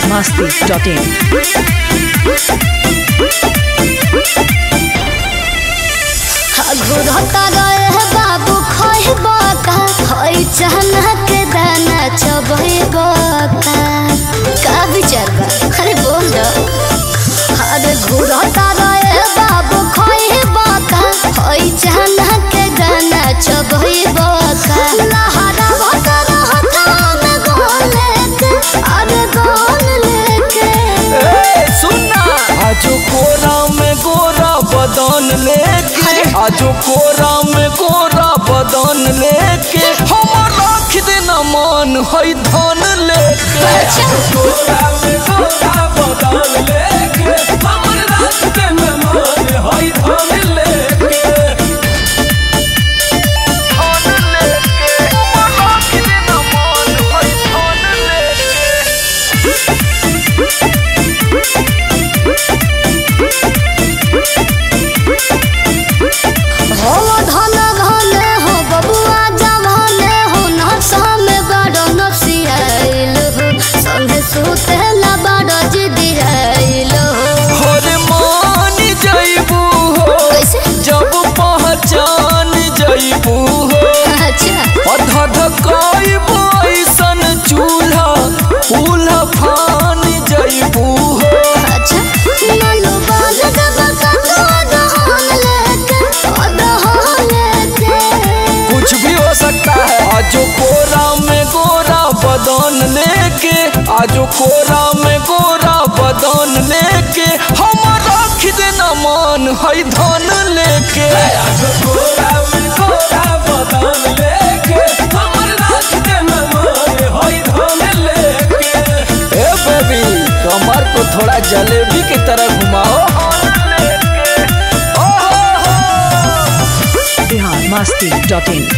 biharmasti.in घुरता रहे बाबू खइबा का खइ चना के दाना चबइबा का विचार बा अरे बोल दो अरे घुरता रहे बाबू खइबा का खइ चना के दाना चबइबा का लहरा भतर हथा में गोल लेके अरे गोल लेके सुनना आजो कोरा में गोरा बदन लेके आजो कोरा में गोरा बदन लेके हम रख देना मान है धन लेके आजो कोरा में गोरा बदन लेके हम रख देना मान है धन लेके आजो कोरा में गोरा बदन लेके आजो कोरा में गोरा बदन लेके हम रख देना मान है धन लेके आजो कोरा में गोरा बदन लेके हम रख देना मान है धन लेके ए बेबी कमर को थोड़ा जलेबी की तरह घुमाओ biharmasti.in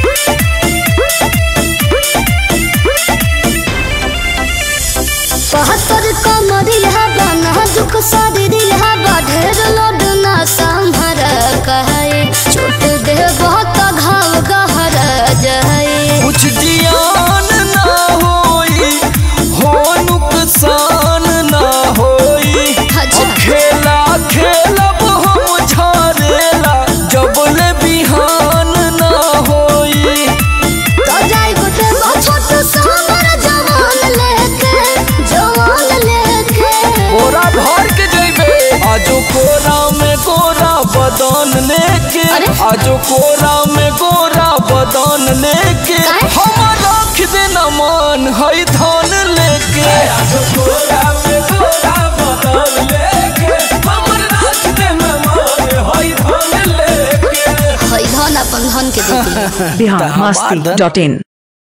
बहत्तर कमरिया बना दुख शरीरिया बढ़ेर लोड ना संभर कहे छोट दे बहुत घाव गहर जाए कुछ जियान ना होई हो नुकसान ना होई खेला खेलब हम झारेला जबले बिहान ना होई तो जाई गोटे छोट सामर जवान लेके गोरा भर के जइबे आजो कोरा में गोरा बदन लेके आजो कोरा में गोरा बदन लेके हम रख देना मान है धन लेके आजो कोरा में गोरा बदन लेके हम रख देना मान है धन लेके है धन अपन धन के देती biharmasti.in